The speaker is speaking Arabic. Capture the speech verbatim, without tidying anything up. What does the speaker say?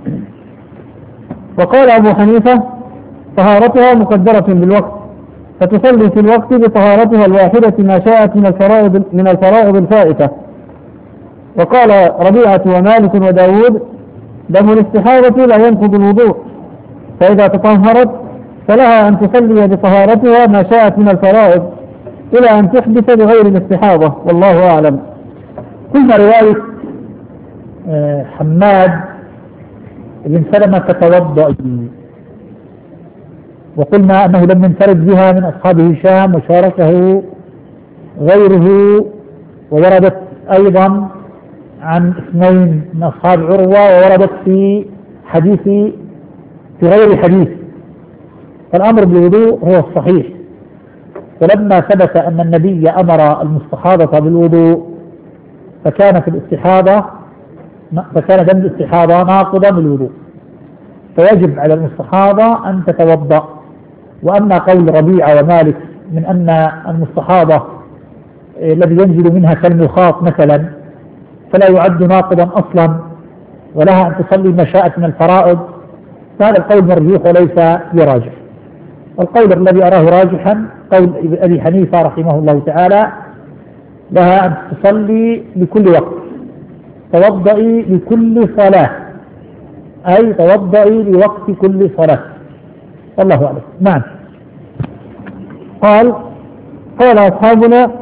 وقال أبو حنيفة طهارتها مقدرة بالوقت، فتصلي في الوقت بطهارتها الواحدة ما شاءت من الفرائض من الفرائض الفائتة. وقال ربيعة ومالك وداود دم الاستحاضة لا ينقض الوضوء، فإذا تطهرت فلها أن تصلي بطهارتها ما شاءت من الفرائض إلى أن تحدث بغير الاستحاضة، والله أعلم. قلنا رواية حماد بن سلمة تتوضأ، وقلنا أنه لم ينفرد بها من أصحاب هشام وشاركه غيره، ووردت أيضا عن اثنين من أصحاب عروة، ووردت في حديث في غير حديث. فالأمر بالوضوء هو الصحيح. ولما ثبت أن النبي أمر المستحاضة بالوضوء فكانت الاستحاضة فكان دم الاستحاضة ناقضا للوضوء، فيجب على المستحاضة أن تتوضأ. وأما قول ربيعة ومالك من أن المستحاضة الذي ينزل منها كالمخاط مثلا فلا يعد ناقضا أصلا ولها أن تصلي ما شاءت من الفرائض، فهذا القول مرجوح وليس براجح. والقول الذي أراه راجحا قول أبي حنيفة رحمه الله تعالى لها أن تصلي لكل وقت، توضئي لكل صلاة، أي توضئي لوقت كل صلاة، والله أعلم. نعم. قال قال أصحابنا